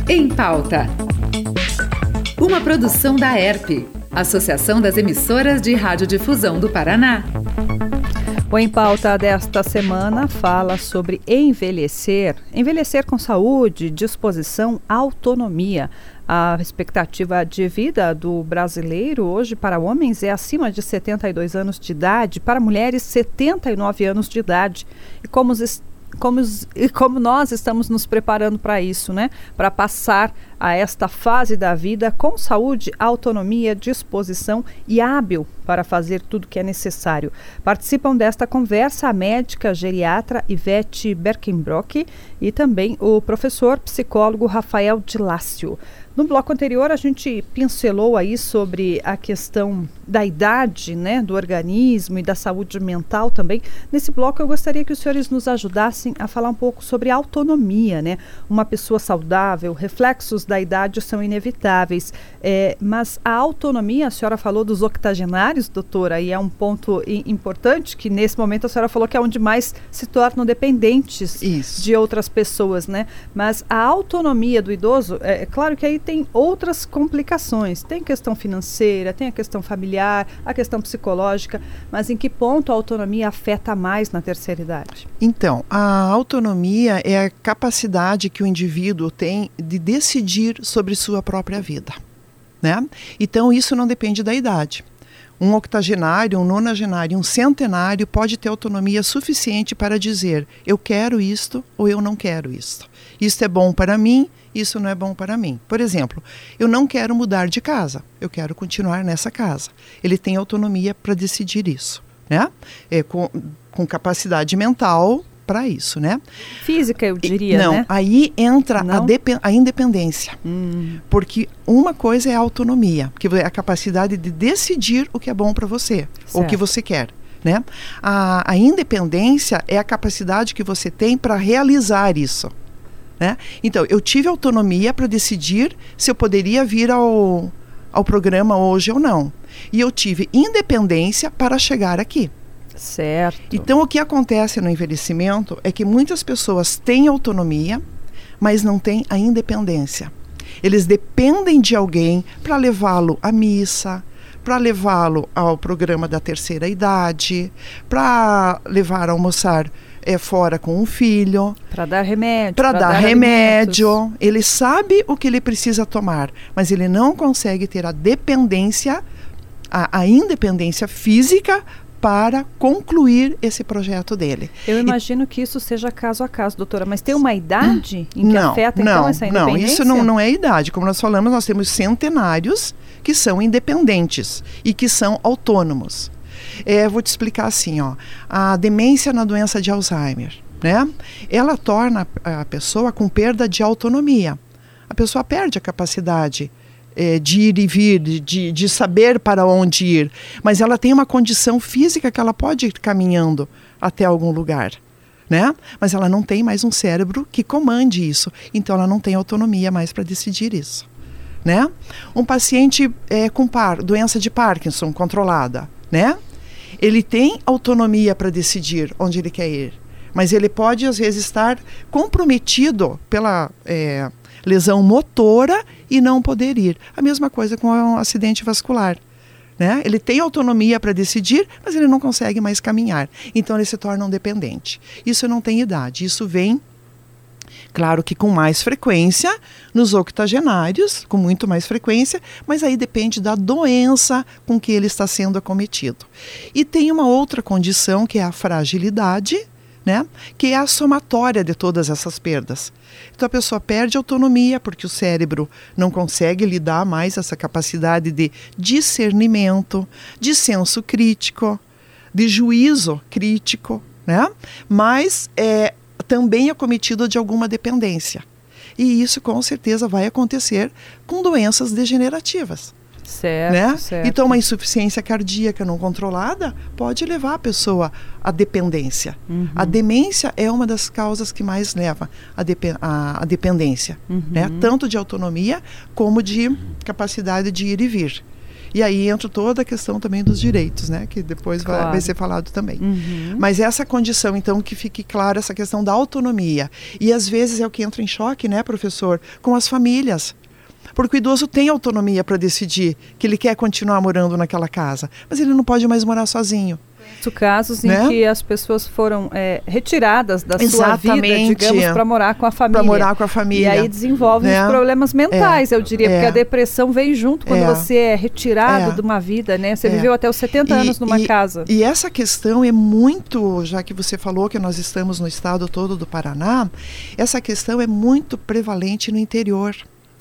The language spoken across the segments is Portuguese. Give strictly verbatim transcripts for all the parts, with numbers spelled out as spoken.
Em Pauta. Uma produção da E R P, Associação das Emissoras de Radiodifusão do Paraná. O Em Pauta desta semana fala sobre envelhecer, envelhecer com saúde, disposição, autonomia. A expectativa de vida do brasileiro hoje para homens é acima de setenta e dois anos de idade, para mulheres setenta e nove anos de idade. E como os Como, e como nós estamos nos preparando para isso, né? Para passar a esta fase da vida com saúde, autonomia, disposição e hábil para fazer tudo que é necessário. Participam desta conversa a médica geriatra Ivete Berkenbrock e também o professor psicólogo Rafael de Lácio. No bloco anterior, a gente pincelou aí sobre a questão da idade, né, do organismo e da saúde mental também. Nesse bloco, eu gostaria que os senhores nos ajudassem a falar um pouco sobre a autonomia, né? Uma pessoa saudável, reflexos da idade são inevitáveis, é, mas a autonomia, a senhora falou dos octogenários, doutora, e é um ponto i- importante que nesse momento a senhora falou que é onde mais se tornam dependentes Isso. de outras pessoas, né? Mas a autonomia do idoso, é, é claro que aí tem outras complicações, tem questão financeira, tem a questão familiar, a questão psicológica, mas em que ponto a autonomia afeta mais na terceira idade? Então, a autonomia é a capacidade que o indivíduo tem de decidir sobre sua própria vida, né? Então, isso não depende da idade. Um octogenário, um nonagenário, um centenário pode ter autonomia suficiente para dizer: eu quero isto ou eu não quero isto. Isto é bom para mim, isso não é bom para mim. Por exemplo, eu não quero mudar de casa, eu quero continuar nessa casa. Ele tem autonomia para decidir isso, né? É, com, com capacidade mental para isso, né? Física, eu diria, não, né? Aí entra Não? a, depen- a independência. Hum. Porque uma coisa é a autonomia, que é a capacidade de decidir o que é bom para você, ou o que você quer, né? A, a independência é a capacidade que você tem para realizar isso, né? Então, eu tive autonomia para decidir se eu poderia vir ao, ao programa hoje ou não. E eu tive independência para chegar aqui. Certo. Então, o que acontece no envelhecimento é que muitas pessoas têm autonomia, mas não têm a independência. Eles dependem de alguém para levá-lo à missa, para levá-lo ao programa da terceira idade, para levar a almoçar é, fora com um filho. Para dar remédio. Para dar, dar remédio. Alimentos. Ele sabe o que ele precisa tomar, mas ele não consegue ter a dependência, a, a independência física para concluir esse projeto dele. Eu imagino e, que isso seja caso a caso, doutora, mas tem uma idade em que não, afeta não, então essa independência? Não, isso não, não é idade. Como nós falamos, nós temos centenários que são independentes e que são autônomos. É, vou te explicar assim, ó, a demência na doença de Alzheimer, né? Ela torna a pessoa com perda de autonomia. A pessoa perde a capacidade de ir e vir, de, de saber para onde ir, mas ela tem uma condição física que ela pode ir caminhando até algum lugar, né? Mas ela não tem mais um cérebro que comande isso, então ela não tem autonomia mais para decidir isso, né? Um paciente é, com par, doença de Parkinson controlada, né? Ele tem autonomia para decidir onde ele quer ir, mas ele pode às vezes estar comprometido pela é, lesão motora e não poder ir. A mesma coisa com um acidente vascular, né? Ele tem autonomia para decidir, mas ele não consegue mais caminhar. Então ele se torna um dependente. Isso não tem idade. Isso vem, claro que com mais frequência, nos octogenários, com muito mais frequência, mas aí depende da doença com que ele está sendo acometido. E tem uma outra condição que é a fragilidade, né? Que é a somatória de todas essas perdas. Então a pessoa perde autonomia porque o cérebro não consegue lidar mais essa capacidade de discernimento, de senso crítico, de juízo crítico, né? Mas é também acometido de alguma dependência. E isso com certeza vai acontecer com doenças degenerativas. Certo, né? certo. Então uma insuficiência cardíaca não controlada pode levar a pessoa à dependência. Uhum. A demência é uma das causas que mais leva à depe- a, a dependência, uhum. né? Tanto de autonomia como de capacidade de ir e vir. E aí entra toda a questão também dos direitos, né? Que depois claro. vai, vai ser falado também. Uhum. Mas essa condição, então, que fique clara essa questão da autonomia. E às vezes é o que entra em choque, né, professor? Com as famílias. Porque o idoso tem autonomia para decidir que ele quer continuar morando naquela casa, mas ele não pode mais morar sozinho. Conheço casos em né? que as pessoas foram é, retiradas da Exatamente. sua vida, digamos, para morar com a família. Para morar com a família. E aí desenvolvem né? os problemas mentais, é. eu diria, é. porque a depressão vem junto quando é. você é retirado é. de uma vida, né? Você é. viveu até os setenta e, anos numa e, casa. E essa questão é muito, já que você falou que nós estamos no estado todo do Paraná, essa questão é muito prevalente no interior.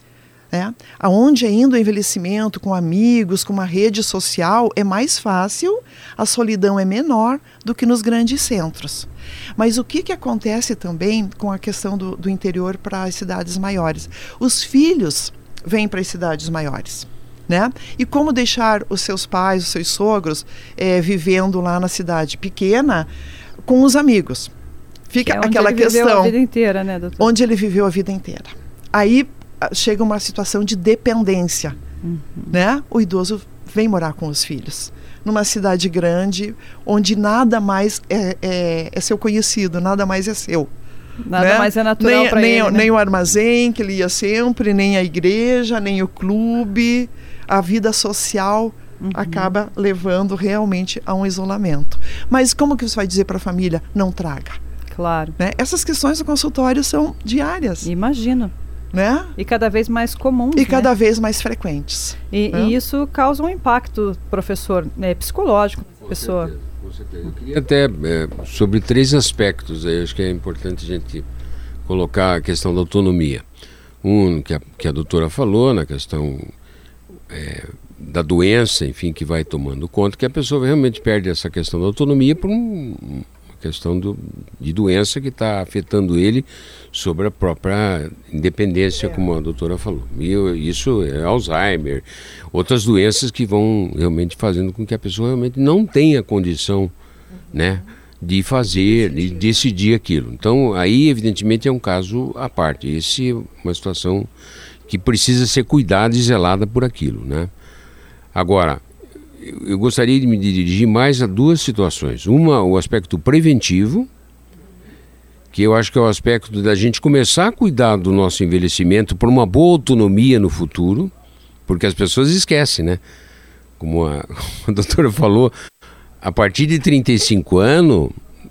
É, aonde ainda o envelhecimento com amigos, com uma rede social é mais fácil, a solidão é menor do que nos grandes centros. Mas o que, que acontece também com a questão do, do interior para as cidades maiores? Os filhos vêm para as cidades maiores. Né? E como deixar os seus pais, os seus sogros é, vivendo lá na cidade pequena com os amigos? Fica é onde aquela ele questão. Viveu a vida inteira, né, doutor? Onde ele viveu a vida inteira. Aí chega uma situação de dependência, uhum. né? O idoso vem morar com os filhos numa cidade grande, onde nada mais é, é, é seu conhecido, nada mais é seu. Nada né? mais é natural para ele, nem, né? nem o armazém que ele ia sempre, nem a igreja, nem o clube, a vida social uhum. acaba levando realmente a um isolamento. Mas como que você vai dizer para a família, não traga? Claro. Né? Essas questões do consultório são diárias. Imagino. Né? E cada vez mais comuns. E cada né? vez mais frequentes. E, né? e isso causa um impacto, professor, né, psicológico com pessoa. Certeza, com certeza. Eu queria até, é, sobre três aspectos, aí, acho que é importante a gente colocar a questão da autonomia. Um, que a, que a doutora falou, na questão é, da doença, enfim, que vai tomando conta, que a pessoa realmente perde essa questão da autonomia por um... questão do, de doença que está afetando ele sobre a própria independência, é. como a doutora falou. E isso é Alzheimer, outras doenças que vão realmente fazendo com que a pessoa realmente não tenha condição, uhum. né, de fazer, de decidir aquilo. Então, aí, evidentemente, é um caso à parte. Esse é uma situação que precisa ser cuidada e zelada por aquilo, né? Agora, eu gostaria de me dirigir mais a duas situações. Uma, o aspecto preventivo, que eu acho que é o aspecto da gente começar a cuidar do nosso envelhecimento por uma boa autonomia no futuro, porque as pessoas esquecem, né? Como a, a doutora falou, a partir de trinta e cinco anos,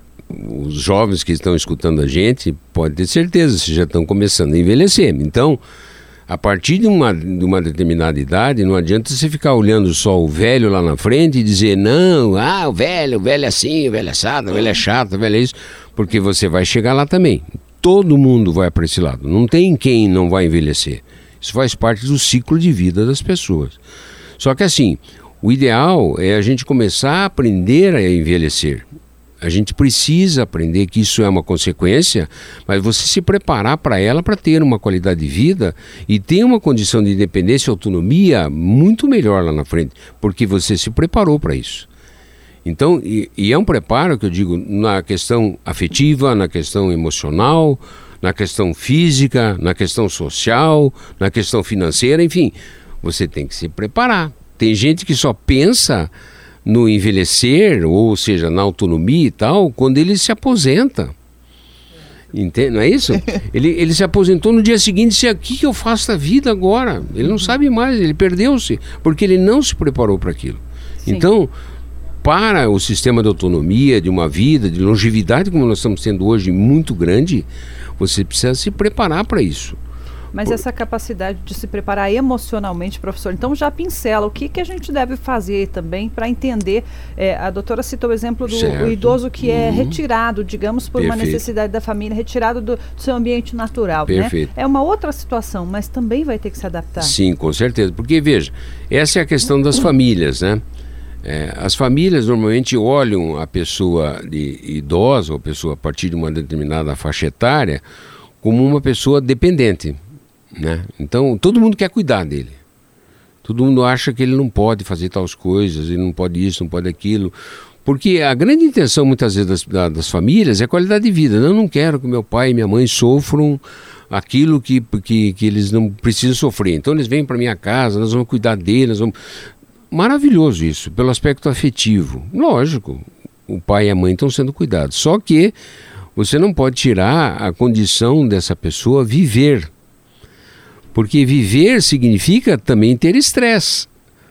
os jovens que estão escutando a gente, pode ter certeza, se já estão começando a envelhecer. Então, a partir de uma, de uma determinada idade, não adianta você ficar olhando só o velho lá na frente e dizer, não, ah, o velho, o velho é assim, o velho é assado, o velho é chato, o velho é isso, porque você vai chegar lá também. Todo mundo vai para esse lado, não tem quem não vai envelhecer. Isso faz parte do ciclo de vida das pessoas. Só que assim, o ideal é a gente começar a aprender a envelhecer. A gente precisa aprender que isso é uma consequência, mas você se preparar para ela para ter uma qualidade de vida e ter uma condição de independência e autonomia muito melhor lá na frente, porque você se preparou para isso. Então, e, e é um preparo que eu digo na questão afetiva, na questão emocional, na questão física, na questão social, na questão financeira, enfim, você tem que se preparar. Tem gente que só pensa no envelhecer, ou seja, na autonomia e tal, quando ele se aposenta. Entende? Não é isso? Ele, ele se aposentou no dia seguinte e disse, o que eu faço da vida agora? Ele não sabe mais, ele perdeu-se, porque ele não se preparou para aquilo. Sim. Então, para o sistema de autonomia, de uma vida, de longevidade, como nós estamos tendo hoje, muito grande, você precisa se preparar para isso. Mas essa capacidade de se preparar emocionalmente, professor, então já pincela o que, que a gente deve fazer também para entender, é, a doutora citou o exemplo do o idoso que uhum. é retirado, digamos, por Perfeito. Uma necessidade da família, retirado do, do seu ambiente natural, Perfeito. Né? É uma outra situação, mas também vai ter que se adaptar. Sim, com certeza, porque veja, essa é a questão das famílias, né? É, as famílias normalmente olham a pessoa de idosa, ou a pessoa a partir de uma determinada faixa etária, como uma pessoa dependente. Né? Então todo mundo quer cuidar dele, todo mundo acha que ele não pode fazer tais coisas, ele não pode isso, não pode aquilo, porque a grande intenção muitas vezes das, das famílias é a qualidade de vida. Eu não quero que meu pai e minha mãe sofram aquilo que, que, que eles não precisam sofrer, então eles vêm para minha casa, nós vamos cuidar deles, nós vamos... maravilhoso isso, pelo aspecto afetivo. Lógico, o pai e a mãe estão sendo cuidados. Só que você não pode tirar a condição dessa pessoa viver. Porque viver significa também ter estresse.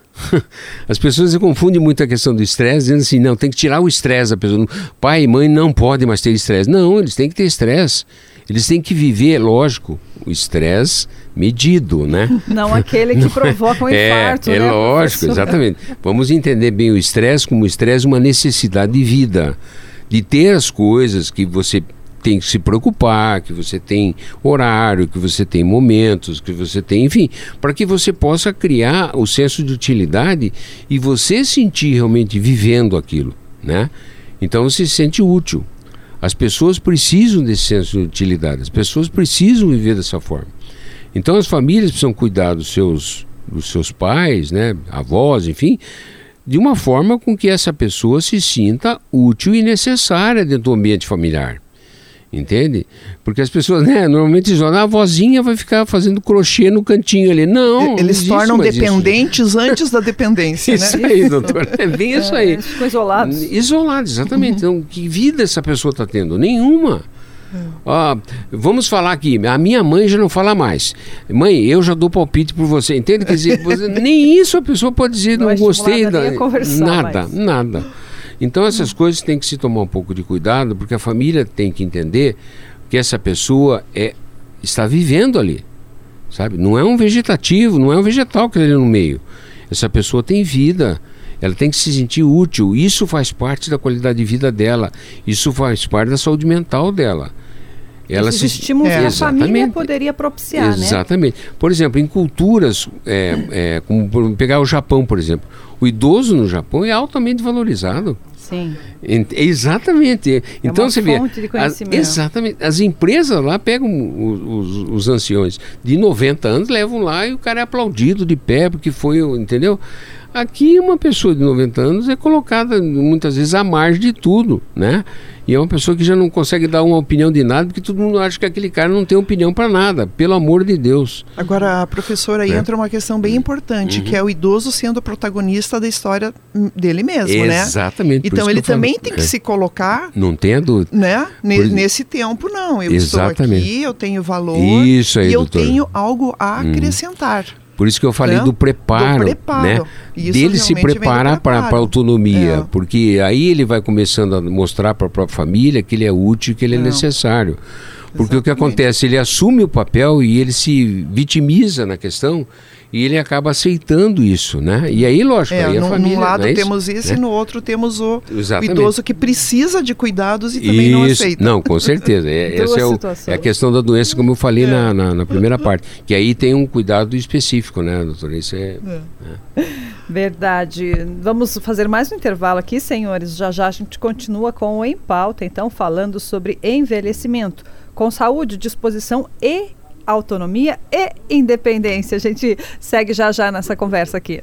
As pessoas confundem muito a questão do estresse, dizendo assim, não, tem que tirar o estresse da pessoa. Pai e mãe não podem mais ter estresse. Não, eles têm que ter estresse. Eles têm que viver, lógico, o estresse medido, né? Não aquele que provoca um infarto, é, né? É lógico, professor? Exatamente. Vamos entender bem o estresse como estresse, uma necessidade de vida. De ter as coisas que você tem que se preocupar, que você tem horário, que você tem momentos, que você tem, enfim, para que você possa criar o senso de utilidade e você sentir realmente vivendo aquilo, né? Então você se sente útil. As pessoas precisam desse senso de utilidade, as pessoas precisam viver dessa forma. Então as famílias precisam cuidar dos seus, dos seus pais, né, avós, enfim, de uma forma com que essa pessoa se sinta útil e necessária dentro do ambiente familiar. Entende? Porque as pessoas, né, normalmente dizem, a vozinha vai ficar fazendo crochê no cantinho ali. Não, eles não tornam dependentes isso. antes da dependência, isso né? aí, doutor. É bem isso aí. É, ficam isolados. Isolados, exatamente. Uhum. Então, que vida essa pessoa está tendo? Nenhuma. Uhum. Ah, vamos falar aqui, a minha mãe já não fala mais. Mãe, eu já dou palpite por você. Entende? Quer dizer, você, nem isso a pessoa pode dizer, não, não gostei. Da... Nada, mais. nada. Então essas hum. coisas tem que se tomar um pouco de cuidado, porque a família tem que entender que essa pessoa é, está vivendo ali, sabe? Não é um vegetativo, não é um vegetal que está ali no meio. Essa pessoa tem vida, ela tem que se sentir útil, isso faz parte da qualidade de vida dela, isso faz parte da saúde mental dela. Ela Esses se... estímulos é, que a família poderia propiciar, exatamente. né? Exatamente. Por exemplo, em culturas, é, é, como pegar o Japão, por exemplo, o idoso no Japão é altamente valorizado. Sim. Exatamente. É então uma você vê. fonte de conhecimento. As, exatamente. As empresas lá pegam os, os, os anciões de noventa anos, levam lá e o cara é aplaudido de pé, porque foi, entendeu? Aqui uma pessoa de noventa anos é colocada muitas vezes à margem de tudo, né? E é uma pessoa que já não consegue dar uma opinião de nada, porque todo mundo acha que aquele cara não tem opinião para nada, pelo amor de Deus. Agora, professora, aí é. entra uma questão bem importante, uhum. que é o idoso sendo o protagonista da história dele mesmo, Exatamente, né? Exatamente. Então ele também falo, tem que é. se colocar... Não tenha dúvida. Né? N- Por... Nesse tempo, não. Eu Exatamente. estou aqui, eu tenho valor Isso aí, e eu doutora. tenho algo a acrescentar. Hum. Por isso que eu falei é? do preparo, do preparo. né? Isso dele se preparar para a autonomia, é. porque aí ele vai começando a mostrar para a própria família que ele é útil, que ele é, é necessário. Porque Exatamente. O que acontece, ele assume o papel e ele se vitimiza na questão e ele acaba aceitando isso, né? E aí, lógico, é, aí a num, família... Num lado é temos isso, né? E no outro temos o, o Exatamente. idoso que precisa de cuidados e também isso. não aceita. Não, com certeza. É, essa é, o, é a questão da doença, como eu falei é. na, na, na primeira parte. Que aí tem um cuidado específico, né, doutora? Isso é... é. é. Verdade. Vamos fazer mais um intervalo aqui, senhores. Já já a gente continua com o Em Pauta, então, falando sobre envelhecimento. Com saúde, disposição e autonomia e independência. A gente segue já já nessa conversa aqui.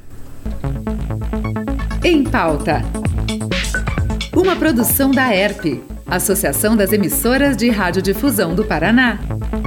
Em Pauta. Uma produção da E R P, Associação das Emissoras de Radiodifusão do Paraná.